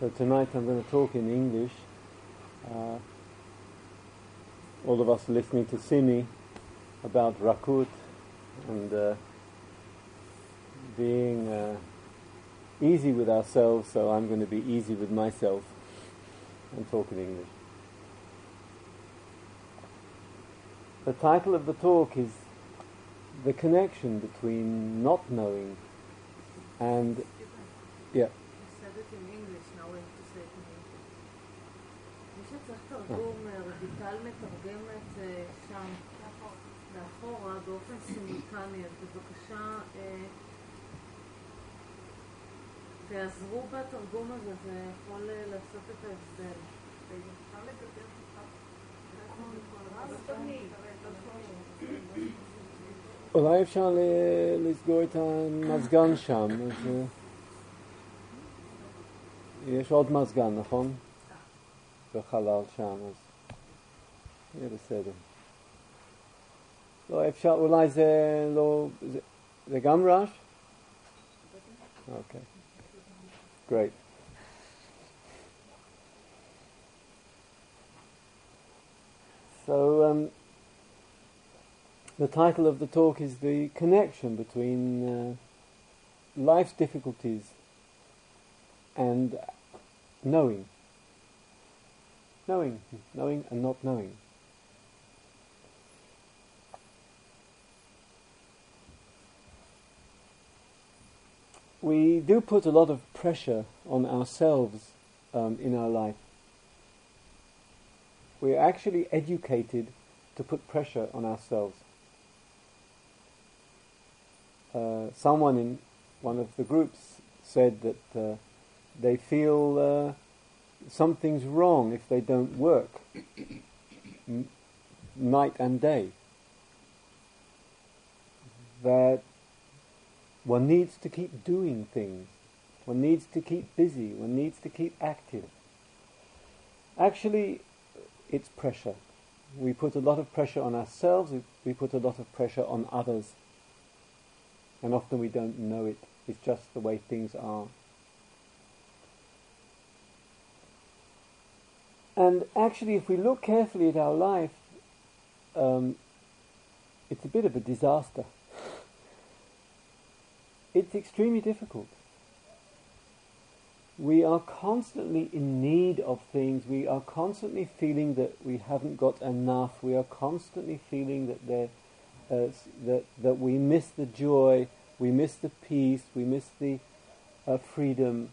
So tonight I'm going to talk in English. All of us are listening to Simi about Rakut and being easy with ourselves, so I'm going to be easy with myself and talk in English. The title of the talk is The Connection Between Not Knowing and... Yeah. said it in English, now we have to say it in English. מי שצריך תרגום, רויטל מתרגמת שם, לאחורה, באופן סימולטני, אז בבקשה תעזרו בתרגום הזה, זה יכול לעשות את ההבדל. אולי אפשר לסגור את המזגן שם, אז... יש עוד מזגן, נכון? בחלל שם, אז יהיה בסדר. לא, אפשר, אולי זה לא... זה גם רעש? אוקיי. Great. So, the title of the talk is the connection between life's difficulties and knowing and not knowing. We do put a lot of pressure on ourselves in our life. We're actually educated to put pressure on ourselves. Someone in one of the groups said that they feel something's wrong if they don't work night and day. That one needs to keep doing things. One needs to keep busy. One needs to keep active. Actually, it's pressure. We put a lot of pressure on ourselves. We put a lot of pressure on others. And often we don't know it. It's just the way things are. And actually, if we look carefully at our life, it's a bit of a disaster. It's extremely difficult. We are constantly in need of things. We are constantly feeling that we haven't got enough. We are constantly feeling that that we miss the joy, we miss the peace, we miss the freedom.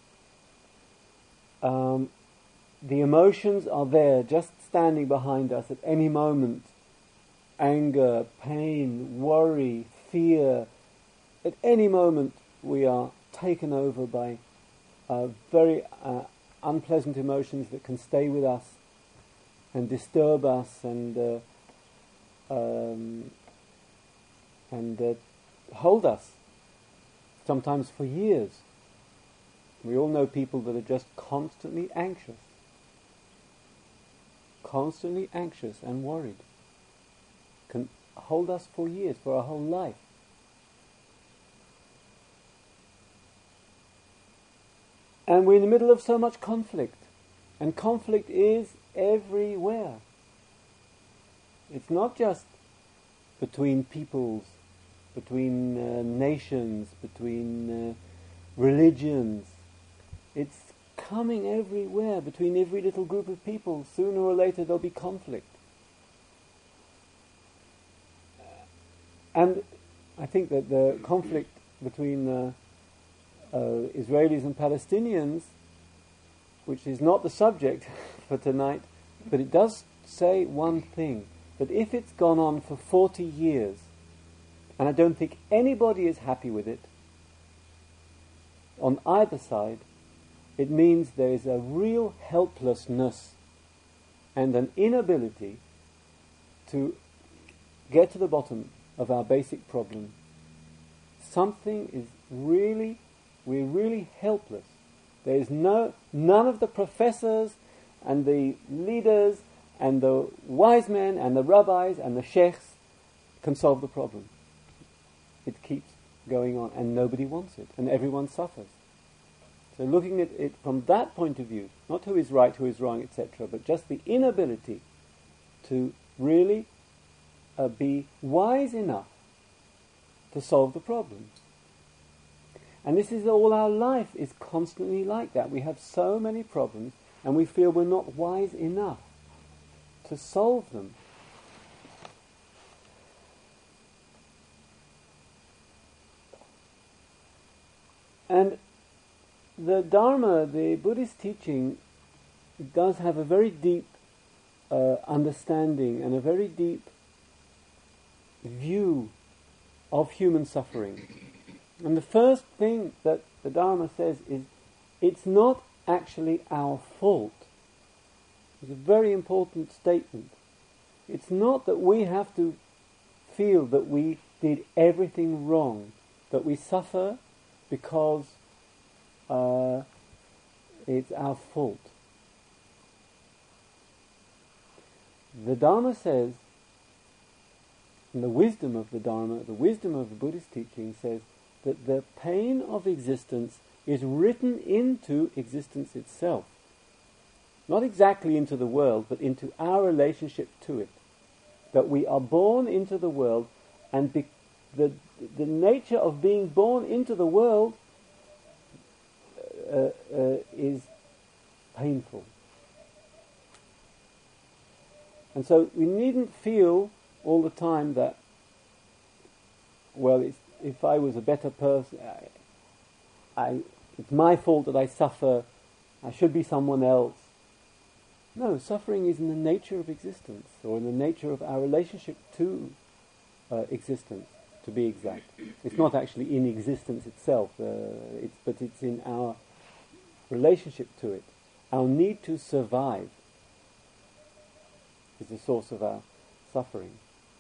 The emotions are there, just standing behind us at any moment. Anger, pain, worry, fear. At any moment we are taken over by very unpleasant emotions that can stay with us and disturb us and hold us, sometimes for years. We all know people that are just constantly anxious and worried. Can hold us for years, for our whole life. And we're in the middle of so much conflict. And conflict is everywhere. It's not just between peoples, between nations, between religions. It's coming everywhere, between every little group of people. Sooner or later there'll be conflict. And I think that the conflict between Israelis and Palestinians, which is not the subject for tonight, but it does say one thing, that if it's gone on for 40 years, and I don't think anybody is happy with it, on either side, it means there is a real helplessness and an inability to get to the bottom of our basic problem. Something is we're really helpless. There is none of the professors and the leaders and the wise men and the rabbis and the sheikhs can solve the problem. It keeps going on and nobody wants it and everyone suffers. So looking at it from that point of view, not who is right, who is wrong, etc., but just the inability to really be wise enough to solve the problems. And this is all our life is constantly like that. We have so many problems and we feel we're not wise enough to solve them. And the Dharma, the Buddhist teaching, does have a very deep understanding and a very deep view of human suffering. And the first thing that the Dharma says is, it's not actually our fault. It's a very important statement. It's not that we have to feel that we did everything wrong, that we suffer because it's our fault. The Dharma says, and the wisdom of the Dharma, the wisdom of the Buddhist teaching says that the pain of existence is written into existence itself. Not exactly into the world, but into our relationship to it. That we are born into the world, and the nature of being born into the world is painful. And so we needn't feel all the time that, well, if I was a better person, it's my fault that I suffer, I should be someone else. No, suffering is in the nature of existence, or in the nature of our relationship to existence, to be exact. It's not actually in existence itself, but it's in our relationship to it. Our need to survive is the source of our suffering.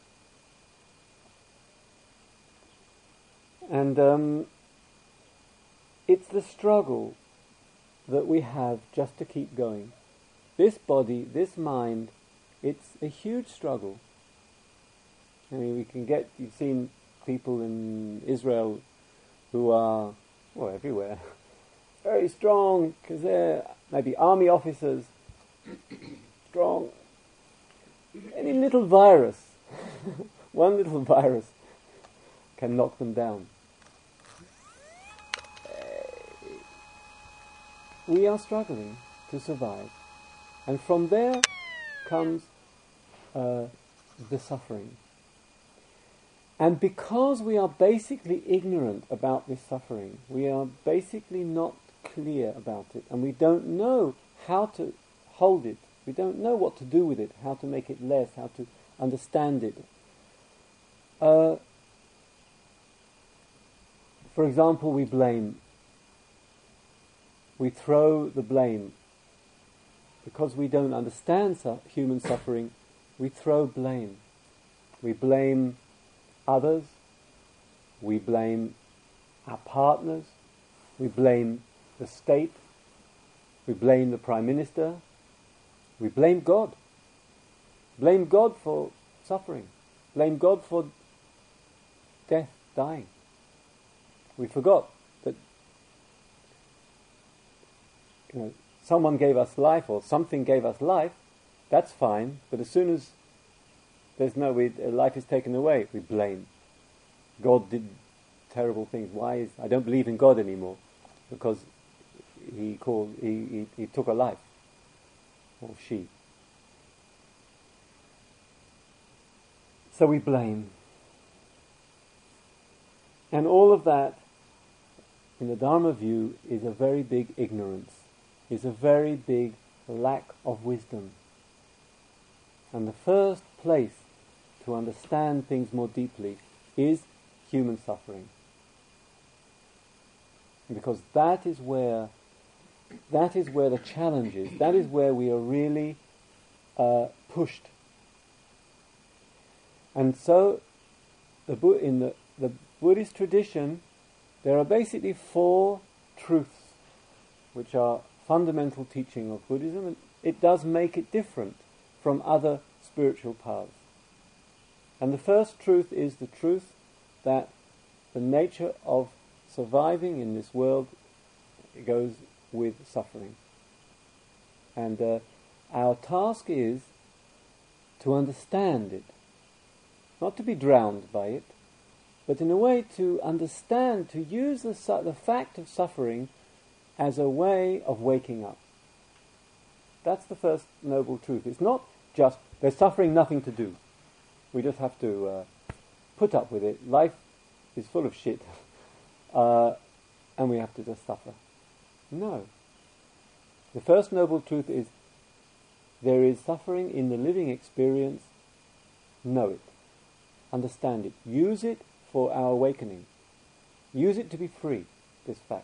And it's the struggle that we have just to keep going. This body, this mind, it's a huge struggle. I mean, you've seen people in Israel who are, well, everywhere, very strong, because they're maybe army officers, strong. Any little virus, one little virus can knock them down. We are struggling to survive. And from there comes the suffering. And because we are basically ignorant about this suffering, we are basically not clear about it, and we don't know how to hold it, we don't know what to do with it, how to make it less, how to understand it. For example, we blame. We throw the blame. Because we don't understand human suffering, we throw blame. We blame others, we blame our partners, we blame the state, we blame the Prime Minister, we blame God. Blame God for suffering. Blame God for death, dying. We forgot that someone gave us life or something gave us life, that's fine, but as soon as life is taken away, we blame. God did terrible things. I don't believe in God anymore because he took a life, or she. So we blame. And all of that, in the Dharma view, is a very big ignorance, is a very big lack of wisdom. And the first place to understand things more deeply is human suffering. Because that is where the challenge is. That is where we are really pushed. And so, in the Buddhist tradition, there are basically 4 truths which are fundamental teaching of Buddhism, and it does make it different from other spiritual paths. And the first truth is the truth that the nature of surviving in this world goes with suffering. And our task is to understand it, not to be drowned by it, but in a way to understand, to use the fact of suffering as a way of waking up. That's the first noble truth. It's not just, there's suffering, nothing to do. We just have to put up with it. Life is full of shit, and we have to just suffer. No. The first noble truth is, there is suffering in the living experience. Know it. Understand it. Use it for our awakening. Use it to be free, this fact.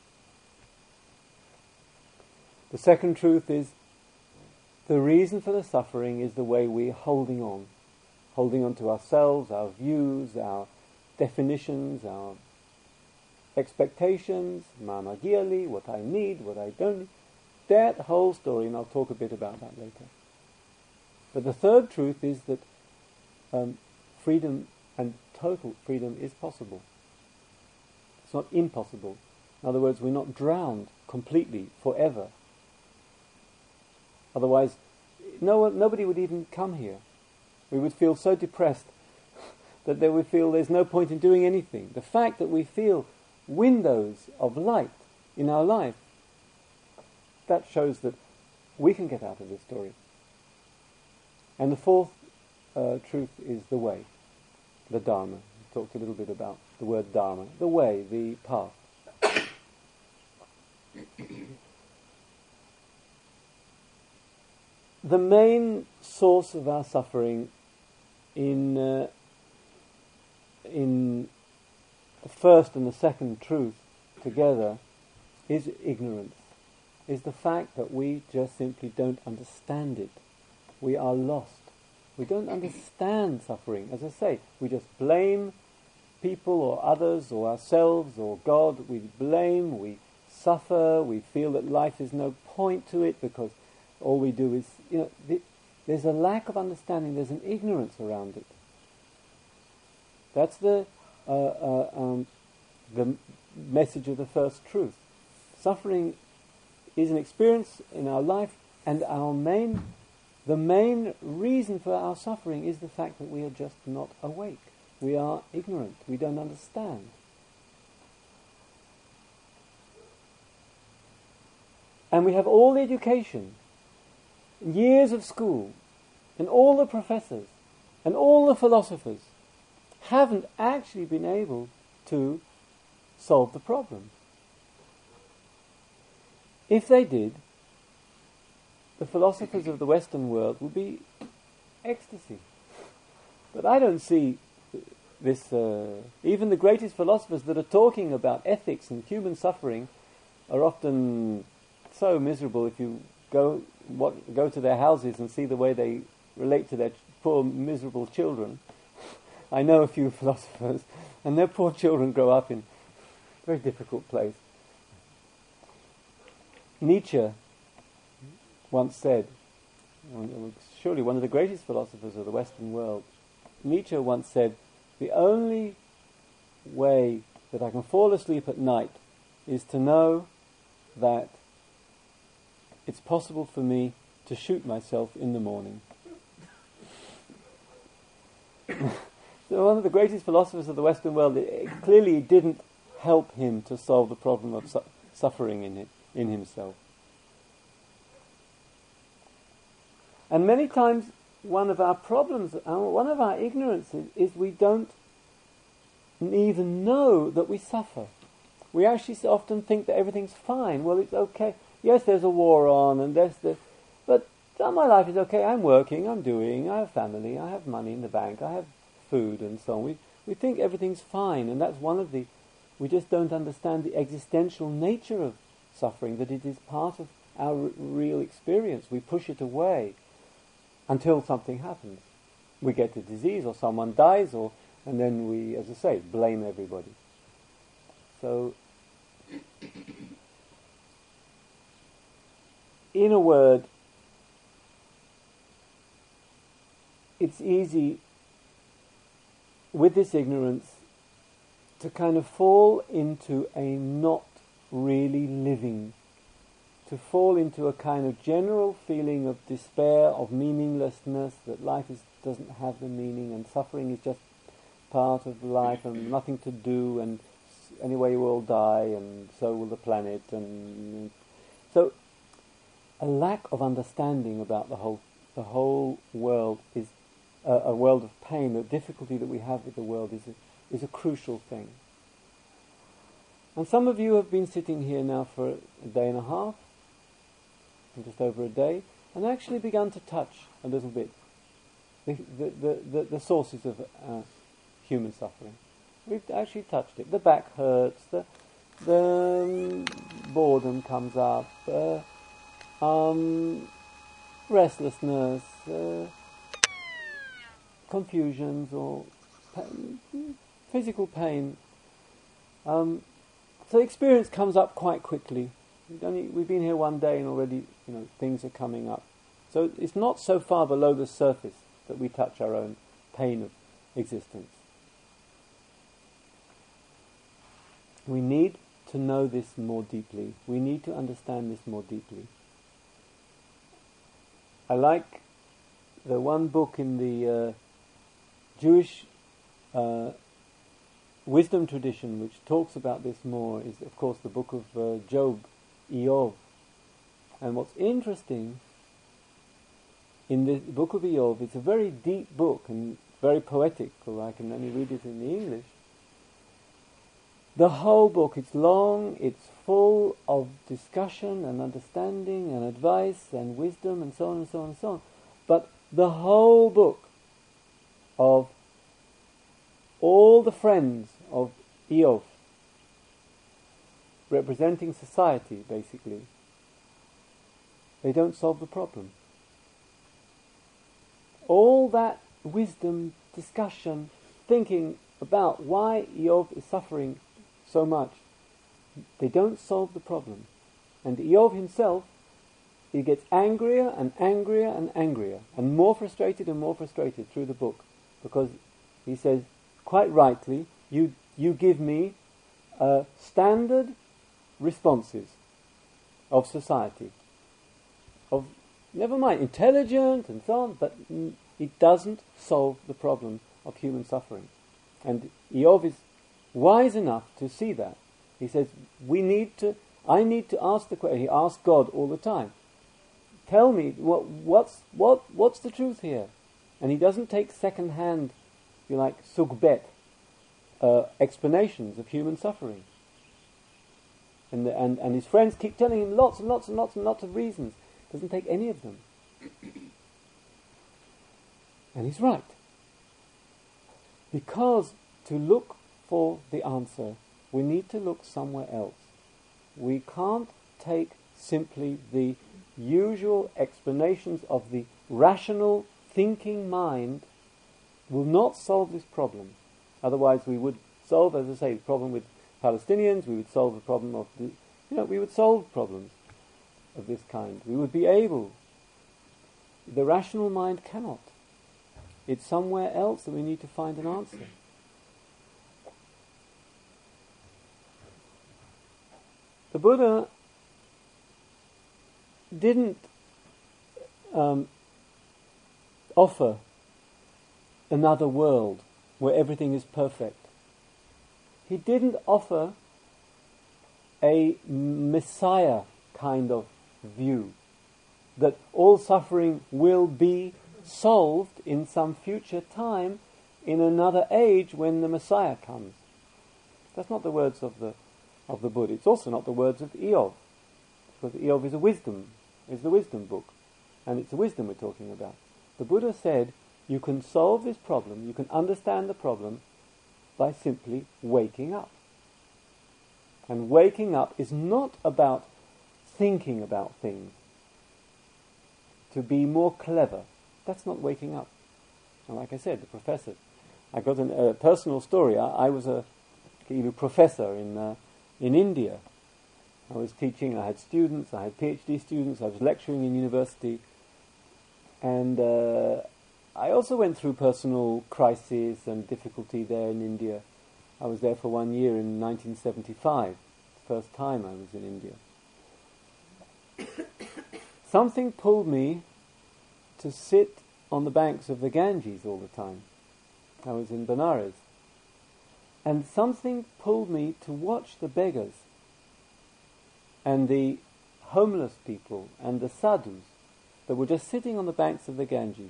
The second truth is, the reason for the suffering is the way we're holding on to ourselves, our views, our definitions, our expectations, ma magia li, what I need, what I don't need. That whole story, and I'll talk a bit about that later. But the third truth is that freedom and total freedom is possible. It's not impossible. In other words, we're not drowned completely forever. Otherwise, nobody would even come here. We would feel so depressed that they would feel there's no point in doing anything. The fact that we feel windows of light in our life, that shows that we can get out of this story. And the fourth truth is the way, the Dharma. We talked a little bit about the word Dharma, the way, the path. The main source of our suffering in the first and the second truth together is ignorance, is the fact that we just simply don't understand it. We are lost. We don't understand suffering. As I say, we just blame people or others or ourselves or God. We blame, we suffer, we feel that life is no point to it because all we do is, there's a lack of understanding, there's an ignorance around it. That's the message of the first truth. Suffering is an experience in our life, and the main reason for our suffering is the fact that we are just not awake. We are ignorant. We don't understand. And we have all the education, years of school, and all the professors, and all the philosophers haven't actually been able to solve the problem. If they did, the philosophers of the Western world would be ecstasy. But I don't see this, even the greatest philosophers that are talking about ethics and human suffering are often so miserable. If you go to their houses and see the way they relate to their poor, miserable children. I know a few philosophers, and their poor children grow up in a very difficult place. Nietzsche once said, surely one of the greatest philosophers of the Western world, Nietzsche once said, the only way that I can fall asleep at night is to know that it's possible for me to shoot myself in the morning. So one of the greatest philosophers of the Western world, it clearly didn't help him to solve the problem of suffering in himself. And many times one of our problems, one of our ignorances is we don't even know that we suffer. We actually often think that everything's fine. Well, it's okay. Yes, there's a war on, and but my life is okay. I'm working, I have family, I have money in the bank, I have food, and so on. We think everything's fine, and that's one of we just don't understand the existential nature of suffering, that it is part of our real experience. We push it away until something happens. We get a disease, or someone dies, and then we, as I say, blame everybody. So, in a word, it's easy with this ignorance to kind of fall into a not really living to fall into a kind of general feeling of despair, of meaninglessness, that life doesn't have the meaning, and suffering is just part of life and nothing to do, and anyway we'll all die, and so will the planet, and so a lack of understanding about the whole world is a world of pain. The difficulty that we have with the world is a crucial thing. And some of you have been sitting here now for a day and a half, just over a day, and actually begun to touch a little bit the sources of human suffering. We've actually touched it. The back hurts, the boredom comes up, restlessness, confusions, or physical pain. So experience comes up quite quickly. We've been here one day and already, things are coming up. So it's not so far below the surface that we touch our own pain of existence. We need to know this more deeply. We need to understand this more deeply. I like the one book in the Jewish wisdom tradition which talks about this more is, of course, the book of Job, Eov. And what's interesting in the book of Eov, it's a very deep book and very poetic, although I can only read it in the English. The whole book, it's long, it's full of discussion and understanding and advice and wisdom and so on and so on and so on. But the whole book of all the friends of Eov, representing society basically, they don't solve the problem. All that wisdom, discussion, thinking about why Eov is suffering so much, they don't solve the problem. And Eov himself, he gets angrier and angrier and angrier, and more frustrated through the book, because he says, quite rightly, you give me standard responses of society, of, never mind, intelligent and so on, but it doesn't solve the problem of human suffering. And Eov is wise enough to see that. He says, I need to ask the question. He asks God all the time, tell me, what's the truth here? And he doesn't take second-hand, if you like, sugbet, explanations of human suffering. And his friends keep telling him lots and lots and lots and lots of reasons. Doesn't take any of them. And he's right. Because to look for the answer, we need to look somewhere else. We can't take simply the usual explanations of the rational thinking mind. Will not solve this problem. Otherwise we would solve, as I say, the problem with Palestinians, we would solve the problem of we would solve problems of this kind. We would be able. The rational mind cannot. It's somewhere else that we need to find an answer. The Buddha didn't offer another world where everything is perfect. He didn't offer a Messiah kind of view, that all suffering will be solved in some future time, in another age when the Messiah comes. That's not the words of the Buddha. It's also not the words of Eov, because Eov is the wisdom book, and it's the wisdom we're talking about. The Buddha said, you can solve this problem, you can understand the problem by simply waking up. And waking up is not about thinking about things, to be more clever. That's not waking up. And like I said, the professor, I got a personal story. I was a professor in India. I was teaching, I had students, I had PhD students, I was lecturing in university, and I also went through personal crises and difficulty there in India. I was there for 1 year in 1975, the first time I was in India. something pulled me to sit on the banks of the Ganges all the time. I was in Benares. And something pulled me to watch the beggars and the homeless people and the sadhus that were just sitting on the banks of the Ganges.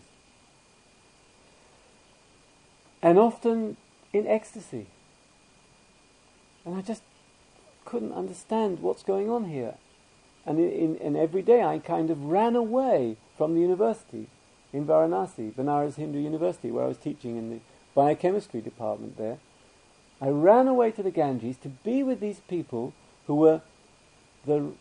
And often in ecstasy. And I just couldn't understand what's going on here. And every day I kind of ran away from the university in Varanasi, Benares Hindu University, where I was teaching in the biochemistry department there. I ran away to the Ganges to be with these people who were the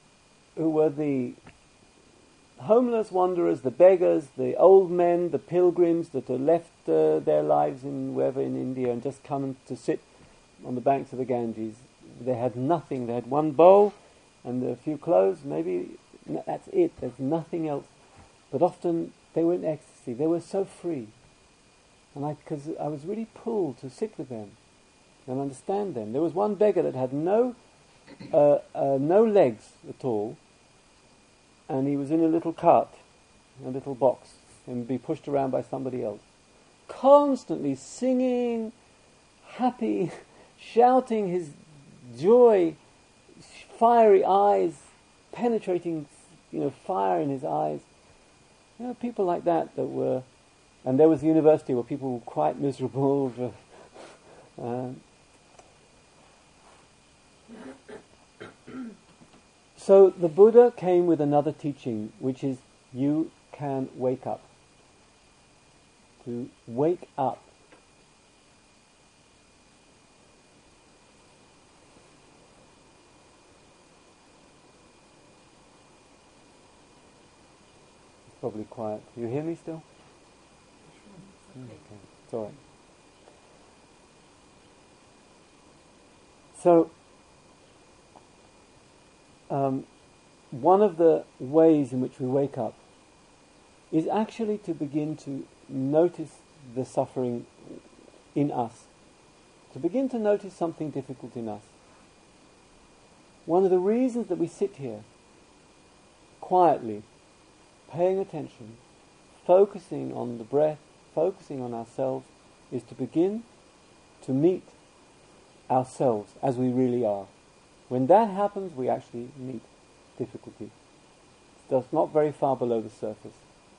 homeless wanderers, the beggars, the old men, the pilgrims that had left their lives in wherever in India and just come to sit on the banks of the Ganges. They had nothing. They had one bowl and a few clothes. Maybe that's it. There's nothing else. But often they were in ecstasy. They were so free. And because I was really pulled to sit with them and understand them. There was one beggar that had no legs at all, and he was in a little cart, a little box, and be pushed around by somebody else. Constantly singing, happy, shouting his joy, fiery eyes, penetrating, fire in his eyes. People like that were, and there was the university where people were quite miserable. So the Buddha came with another teaching, which is you can wake up. To wake up. It's probably quiet. You hear me still? Okay, it's all right. So, one of the ways in which we wake up is actually to begin to notice the suffering in us, to begin to notice something difficult in us. One of the reasons that we sit here quietly, paying attention, focusing on the breath, focusing on ourselves, is to begin to meet ourselves as we really are. When that happens, we actually meet difficulty. It's not very far below the surface.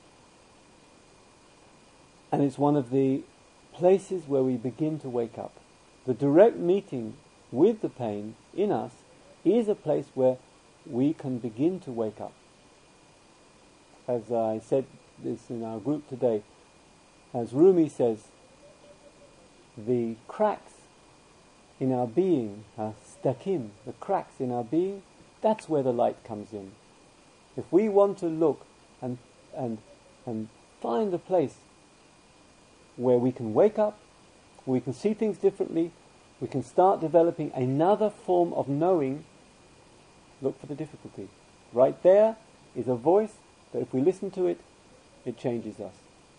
And it's one of the places where we begin to wake up. The direct meeting with the pain in us is a place where we can begin to wake up. As I said this in our group today, as Rumi says, the cracks in our being, stakim, the cracks in our being, that's where the light comes in. If we want to look and find a place where we can wake up, we can see things differently, we can start developing another form of knowing, look for the difficulty. Right there is a voice that if we listen to it, it changes us.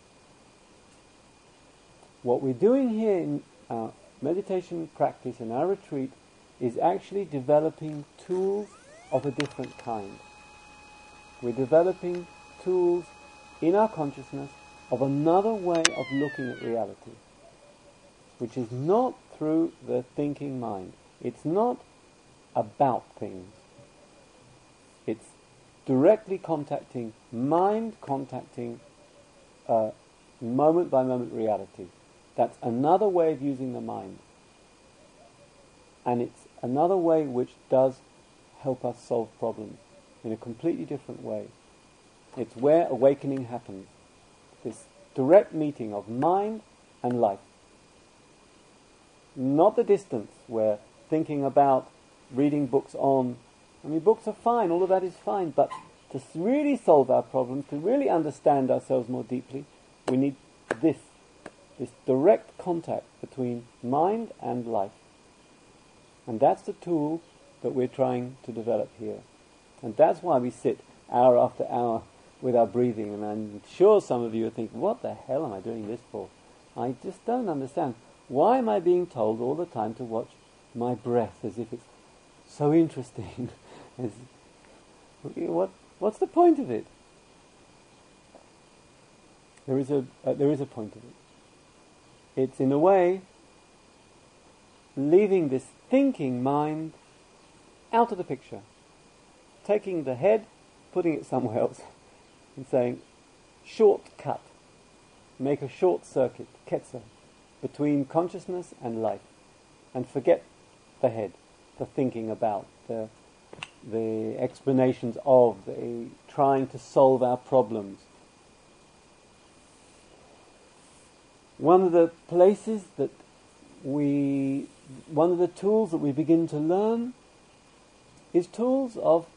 What we're doing here in our meditation practice, in our retreat, is actually developing tools of a different kind. We're developing tools in our consciousness of another way of looking at reality, which is not through the thinking mind. It's not about things. It's directly contacting mind, contacting moment by moment reality. That's another way of using the mind. And it's another way which does help us solve problems in a completely different way. It's where awakening happens. This direct meeting of mind and life. Not the distance where thinking about reading books on. Books are fine, all of that is fine, but to really solve our problems, to really understand ourselves more deeply, we need this direct contact between mind and life. And that's the tool that we're trying to develop here. And that's why we sit hour after hour with our breathing. And I'm sure some of you are thinking, what the hell am I doing this for? I just don't understand. Why am I being told all the time to watch my breath as if it's so interesting? What's the point of it? There is a point of it. It's in a way leaving this thinking mind out of the picture, taking the head, putting it somewhere else, and saying, shortcut, make a short circuit, ketzer, between consciousness and life, and forget the head, the thinking about, the explanations of, the trying to solve our problems. One of the tools that we begin to learn is tools of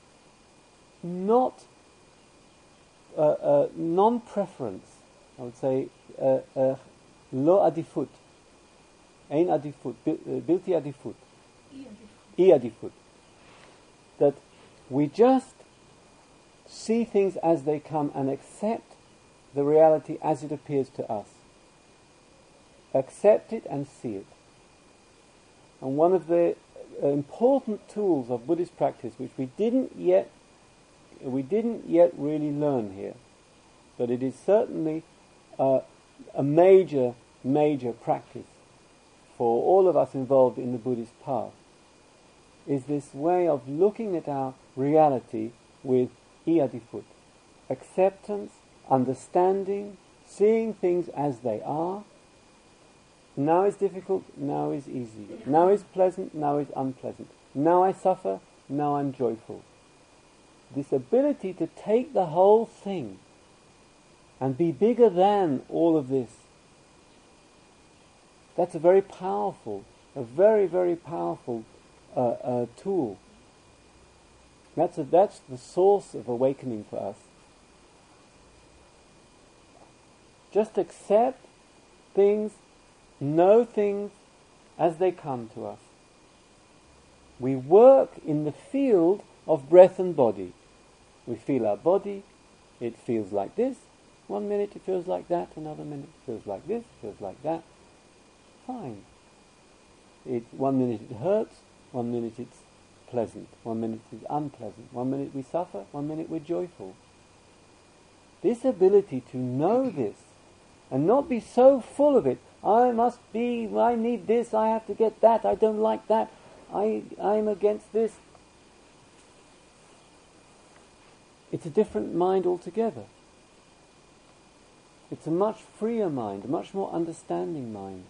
non-preference. I would say lo adifut, ein adifut, bilti adifut, I adifut. That we just see things as they come and accept the reality as it appears to us. Accept it and see it. And one of the important tools of Buddhist practice, which we didn't yet really learn here, but it is certainly a major practice for all of us involved in the Buddhist path, is this way of looking at our reality with iadifut, acceptance, understanding, seeing things as they are. Now is difficult, now is easy. Now is pleasant, now is unpleasant. Now I suffer, now I'm joyful. This ability to take the whole thing and be bigger than all of this, that's a very powerful, very powerful tool. That's the source of awakening for us. Just accept things, know things as they come to us. We work in the field of breath and body. We feel our body, it feels like this. One minute it feels like that, another minute it feels like this, feels like that. Fine. 1 minute it hurts, 1 minute it's pleasant, 1 minute it's unpleasant, 1 minute we suffer, 1 minute we're joyful. This ability to know this and not be so full of it, I need this, I have to get that, I don't like that, I'm against this. It's a different mind altogether. It's a much freer mind, a much more understanding mind.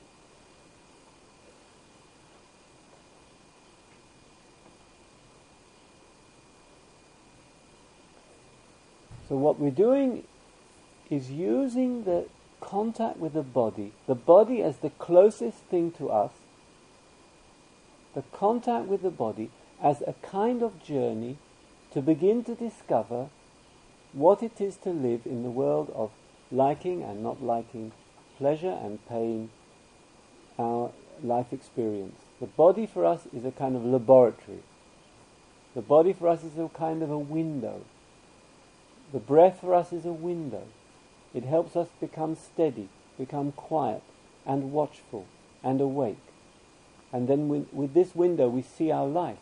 So what we're doing is using the contact with the body as the closest thing to us, the contact with the body as a kind of journey to begin to discover what it is to live in the world of liking and not liking, pleasure and pain, our life experience. The body for us is a kind of laboratory. The body for us is a kind of a window. The breath for us is a window. It helps us become steady, become quiet and watchful and awake. And then with this window we see our life.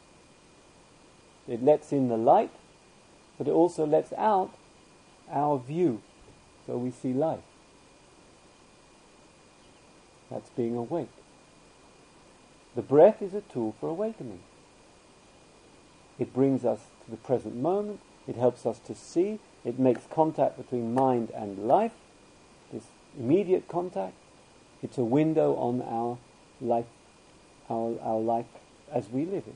It lets in the light, but it also lets out our view, so we see life. That's being awake. The breath is a tool for awakening. It brings us to the present moment, it helps us to see, it makes contact between mind and life, this immediate contact. It's a window on our life, our life as we live it.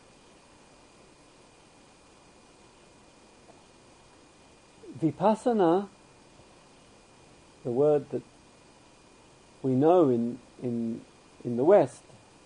Vipassana, the word that we know in the West,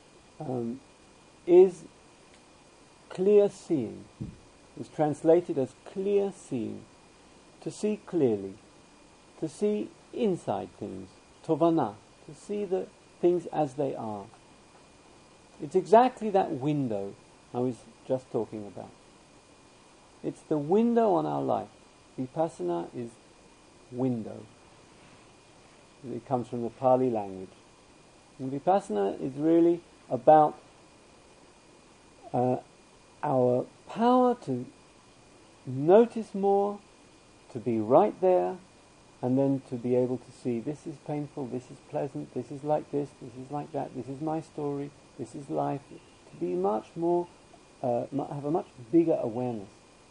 is clear seeing. It's translated as clear seeing, to see clearly, to see inside things, tovana, to see the things as they are. It's exactly that window I was just talking about. It's the window on our life. Vipassana is window. It comes from the Pali language. And Vipassana is really about our power to notice more, to be right there, and then to be able to see this is painful, this is pleasant, this is like this is like that, this is my story, this is life. To be much more, have a much bigger awareness.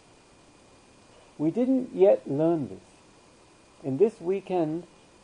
We didn't yet learn this. In this weekend,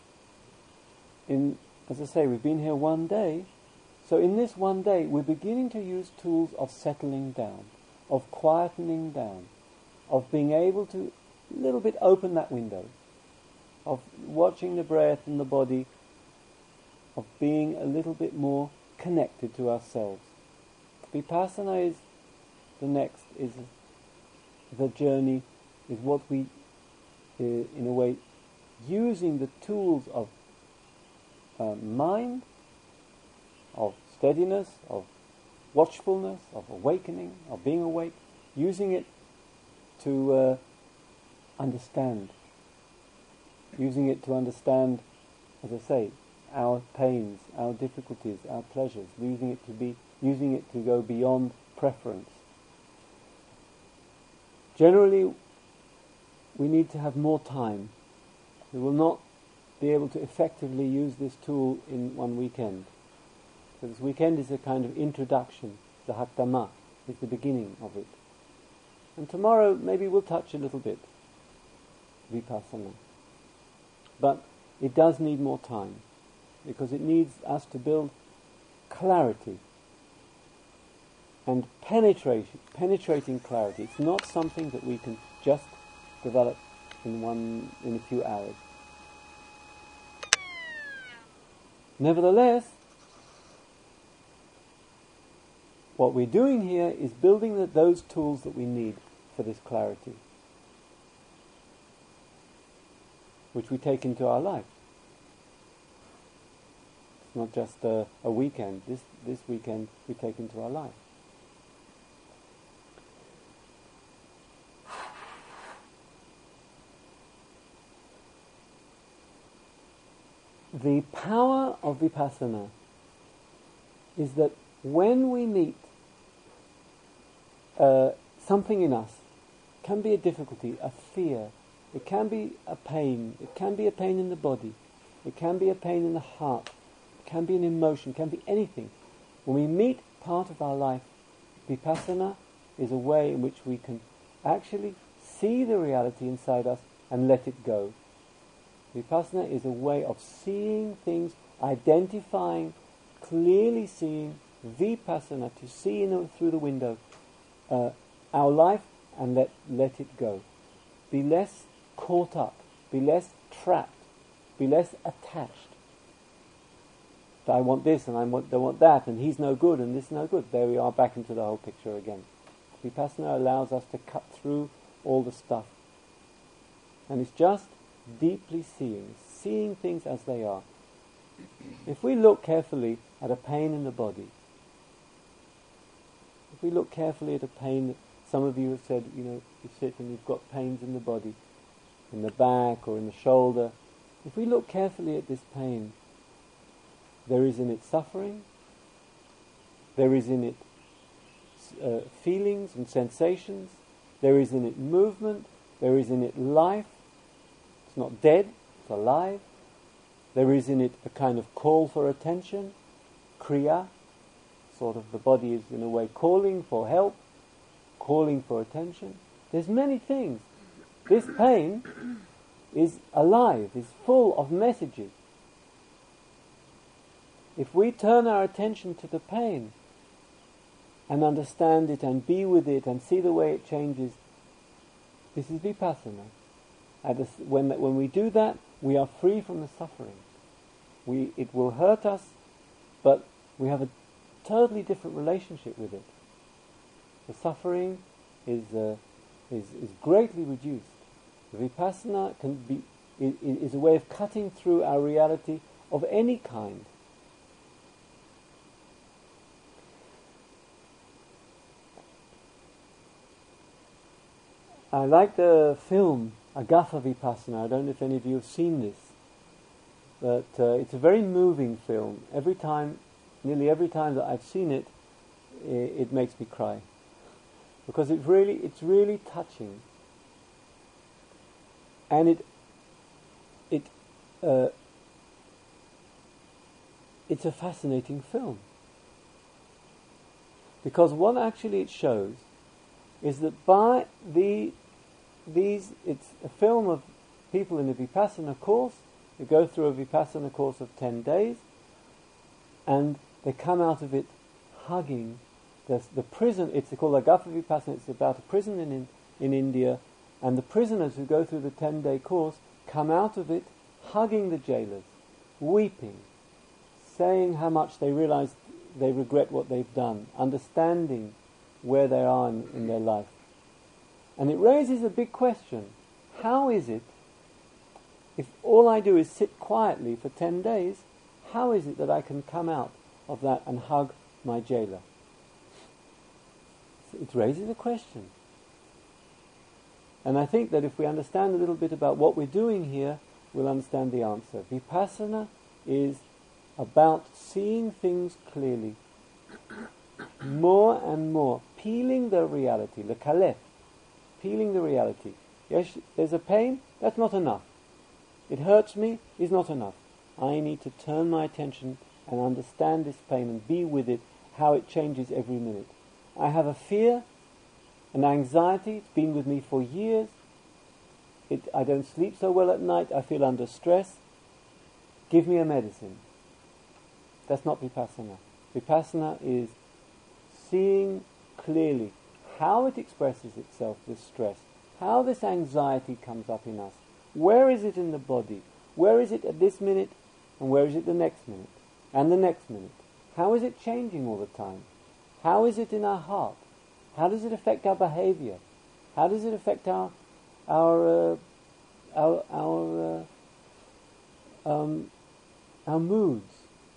as I say, we've been here one day, so in this one day we're beginning to use tools of settling down, of quietening down, of being able to a little bit open that window, of watching the breath and the body, of being a little bit more connected to ourselves. Vipassana is the next, is the journey, is what we, in a way, using the tools of mind, of steadiness, of watchfulness, of awakening, of being awake, using it to understand. Using it to understand, as I say, our pains, our difficulties, our pleasures, using it to go beyond preference. Generally, we need to have more time. We will not be able to effectively use this tool in one weekend. So this weekend is a kind of introduction. The Hakdama is the beginning of it. And tomorrow maybe we'll touch a little bit Vipassana. But it does need more time, because it needs us to build clarity and penetrating clarity. It's not something that we can just develop in a few hours. Nevertheless, what we're doing here is building those tools that we need for this clarity, which we take into our life. It's not just a weekend. This weekend we take into our life. The power of Vipassana is that when we meet something in us, it can be a difficulty, a fear, it can be a pain, it can be a pain in the body, it can be a pain in the heart, it can be an emotion, it can be anything. When we meet part of our life, Vipassana is a way in which we can actually see the reality inside us and let it go. Vipassana is a way of seeing things, identifying, clearly seeing, Vipassana, to see through the window our life and let it go. Be less caught up, be less trapped, be less attached. I want this and I want that, and he's no good and this is no good. There we are, back into the whole picture again. Vipassana allows us to cut through all the stuff. And it's just deeply seeing things as they are. If we look carefully at a pain in the body, if we look carefully at a pain that some of you have said, you sit and you've got pains in the body, in the back or in the shoulder. If we look carefully at this pain, there is in it suffering, there is in it feelings and sensations, there is in it movement, there is in it life. It's not dead, it's alive. There is in it a kind of call for attention, kriya, sort of the body is in a way calling for help, calling for attention. There's many things. This pain is alive, is full of messages. If we turn our attention to the pain and understand it and be with it and see the way it changes, this is Vipassana. When we do that, we are free from the suffering. It will hurt us, but we have a totally different relationship with it. The suffering is greatly reduced. The Vipassana is a way of cutting through our reality of any kind. I like the film Agatha Vipassana. I don't know if any of you have seen this, but it's a very moving film. Nearly every time that I've seen it, it makes me cry, because it's really touching. and it's a fascinating film, because what actually it shows is that by it's a film of people in a Vipassana course. They go through a Vipassana course of 10 days, and they come out of it hugging the prison. It's called Agafa Vipassana. It's about a prison in India, and the prisoners who go through the 10-day course come out of it hugging the jailers, weeping, saying how much they realize they regret what they've done, understanding where they are in their life. And it raises a big question. How is it, if all I do is sit quietly for 10 days, how is it that I can come out of that and hug my jailer? So it raises a question. And I think that if we understand a little bit about what we're doing here, we'll understand the answer. Vipassana is about seeing things clearly, more and more, peeling the reality, the kalef, peeling the reality. Yes, there's a pain, that's not enough. It hurts me, is not enough. I need to turn my attention and understand this pain and be with it, how it changes every minute. I have a fear, an anxiety, it's been with me for years. I don't sleep so well at night, I feel under stress. Give me a medicine. That's not Vipassana. Vipassana is seeing clearly how it expresses itself, this stress, how this anxiety comes up in us. Where is it in the body? Where is it at this minute? And where is it the next minute? And the next minute? How is it changing all the time? How is it in our heart? How does it affect our behavior? How does it affect our moods?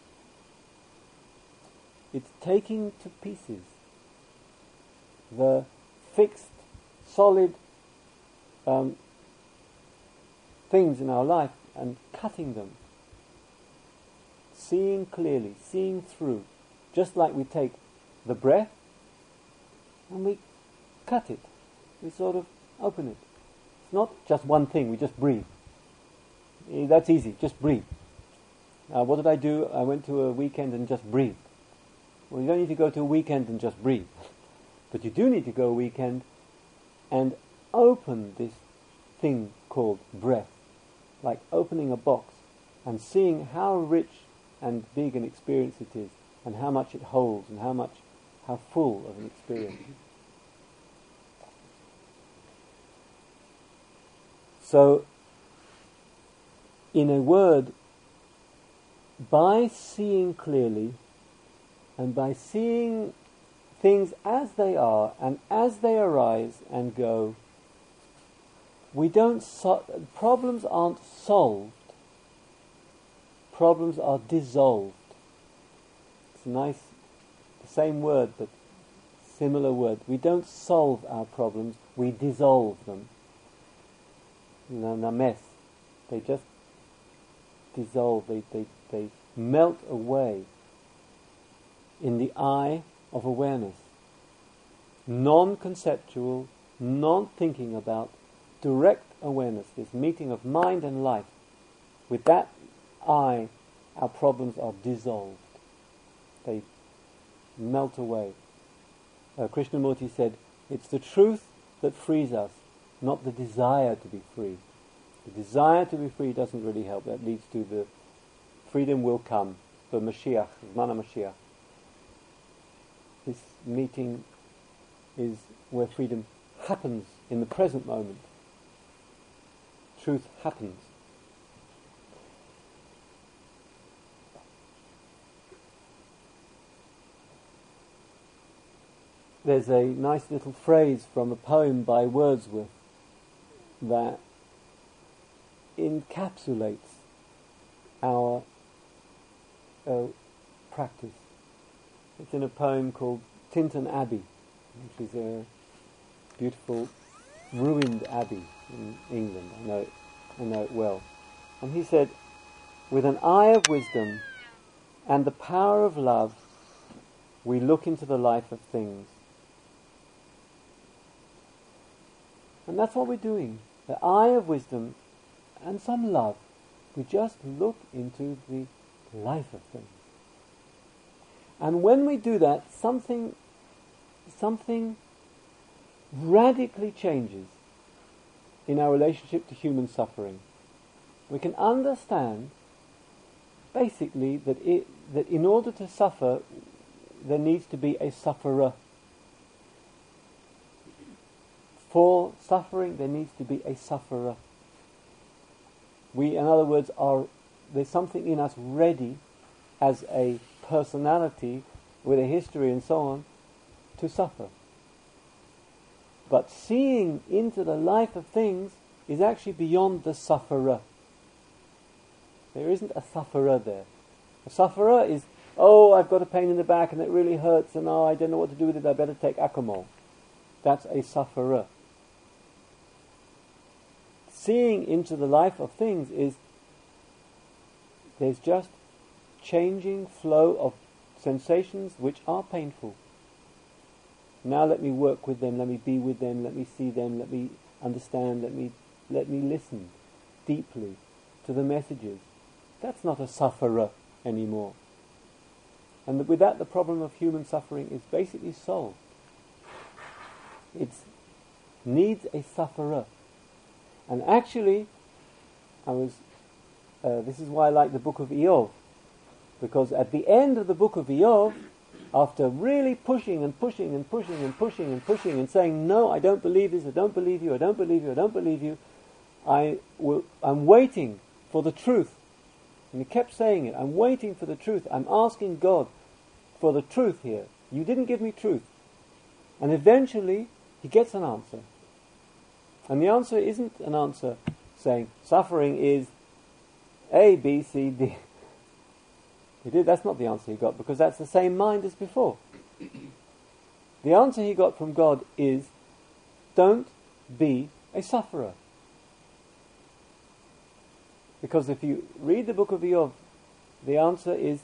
It's taking to pieces the fixed, solid things in our life and cutting them. Seeing clearly, seeing through. Just like we take the breath and we cut it. We sort of open it. It's not just one thing, we just breathe. That's easy, just breathe. What did I do? I went to a weekend and just breathed. Well, you don't need to go to a weekend and just breathe. But you do need to go a weekend and open this thing called breath. Like opening a box and seeing how rich and big an experience it is, and how much it holds, and how full of an experience. So, in a word, by seeing clearly, and by seeing things as they are, and as they arise and go, we don't problems aren't solved. Problems are dissolved. It's a nice, the same word, but similar word. We don't solve our problems, we dissolve them. Names. They just dissolve, they melt away in the eye of awareness. Non-conceptual, non-thinking about, direct awareness, this meeting of mind and life. With that eye, our problems are dissolved. They melt away. Krishnamurti said, it's the truth that frees us, not the desire to be free. The desire to be free doesn't really help. That leads to the freedom will come, the Mashiach, Zman Mashiach. This meeting is where freedom happens in the present moment. Truth happens. There's a nice little phrase from a poem by Wordsworth that encapsulates our practice. It's in a poem called Tintern Abbey, which is a beautiful ruined abbey in England. I know it well. And he said, with an eye of wisdom and the power of love, we look into the life of things. And that's what we're doing. the eye of wisdom and some love, we just look into the life of things. And when we do that, something radically changes in our relationship to human suffering. We can understand basically that in order to suffer, there needs to be a sufferer. For suffering, there needs to be a sufferer. We, in other words, there's something in us ready as a personality with a history and so on to suffer. But seeing into the life of things is actually beyond the sufferer. There isn't a sufferer there. A sufferer is, oh, I've got a pain in the back and it really hurts and I don't know what to do with it, I better take Acamol. That's a sufferer. Seeing into the life of things is, there's just changing flow of sensations which are painful. Now let me work with them, let me be with them, let me see them, let me understand, let me listen deeply to the messages. That's not a sufferer anymore. And with that, the problem of human suffering is basically solved. It needs a sufferer. And actually, this is why I like the book of Eov, because at the end of the book of Eov, after really pushing and pushing and pushing and pushing and pushing and saying, no, I don't believe this, I don't believe you, I don't believe you, I don't believe you, I'm waiting for the truth. And he kept saying it, I'm waiting for the truth, I'm asking God for the truth here. You didn't give me truth. And eventually, he gets an answer. And the answer isn't an answer saying, suffering is A, B, C, D. That's not the answer he got, because that's the same mind as before. The answer he got from God is, don't be a sufferer. Because if you read the book of Eov, the answer is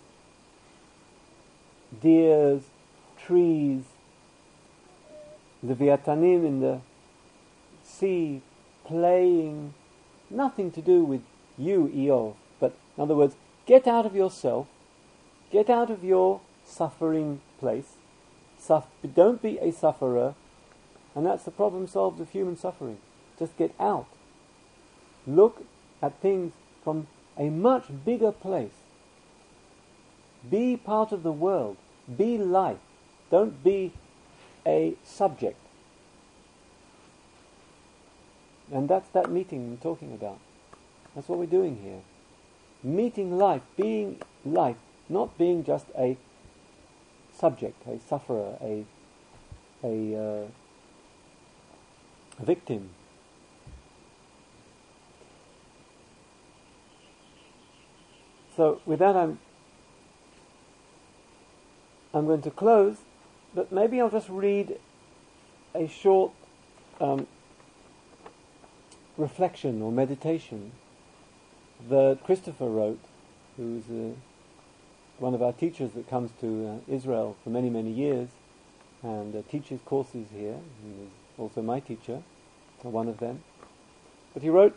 deers, trees, the Leviathanim in the sea, playing, nothing to do with you, Eov. But in other words, get out of yourself, get out of your suffering place, don't be a sufferer, and that's the problem solved of human suffering. Just get out. Look at things from a much bigger place. Be part of the world. Be life. Don't be a subject. And that's that meeting I'm talking about. That's what we're doing here. Meeting life, being life, not being just a subject, a sufferer, a victim. So with that I'm going to close, but maybe I'll just read a short reflection or meditation that Christopher wrote, who's one of our teachers that comes to Israel for many, many years and teaches courses here. He is also my teacher, one of them. But he wrote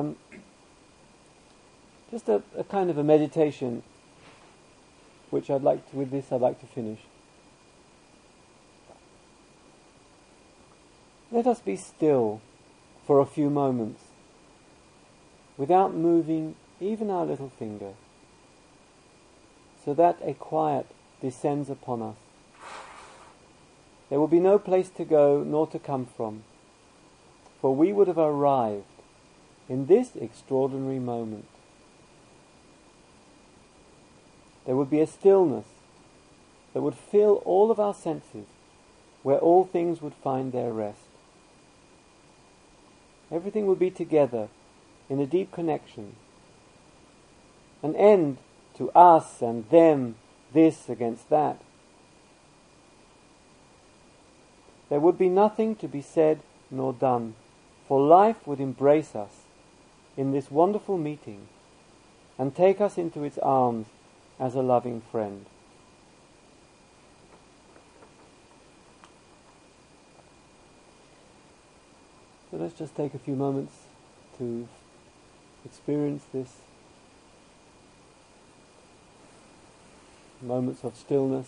just a kind of a meditation which I'd like to finish. Let us be still for a few moments, without moving even our little finger, so that a quiet descends upon us. There will be no place to go nor to come from, for we would have arrived in this extraordinary moment. There would be a stillness that would fill all of our senses, where all things would find their rest. Everything would be together in a deep connection. An end to us and them, this against that. There would be nothing to be said nor done, for life would embrace us in this wonderful meeting and take us into its arms as a loving friend. So let's just take a few moments to experience this moments of stillness.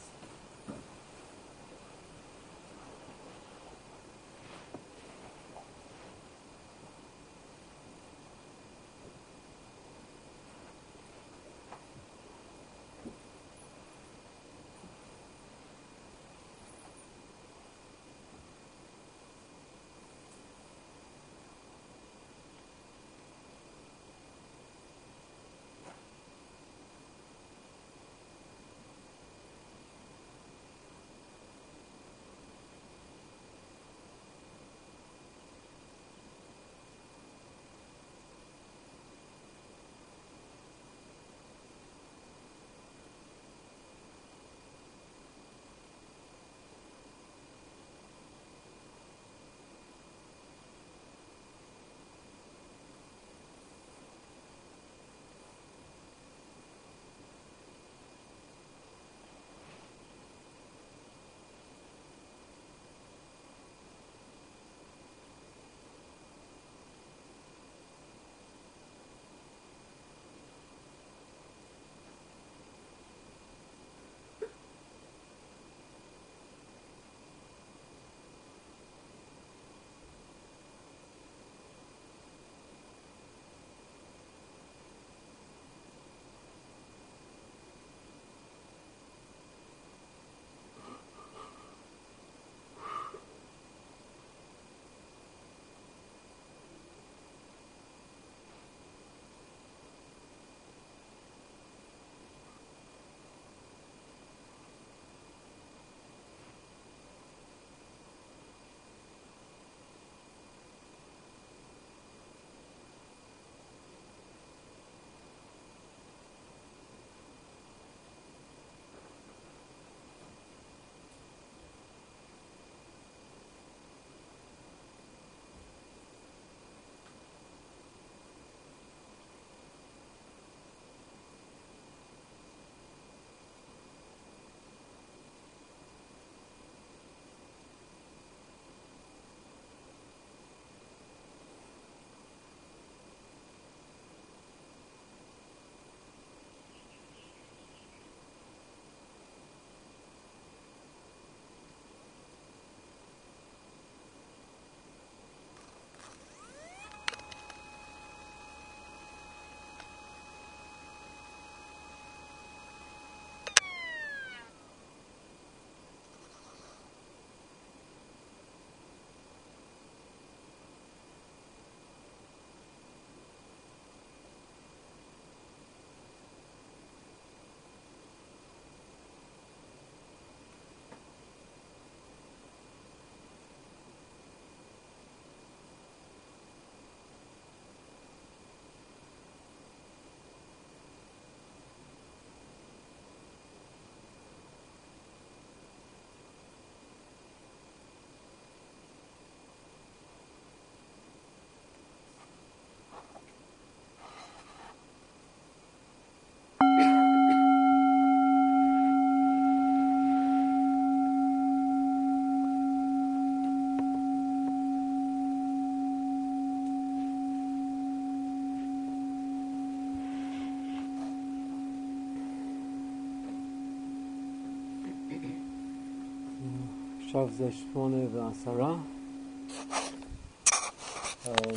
עכשיו זה 8:10.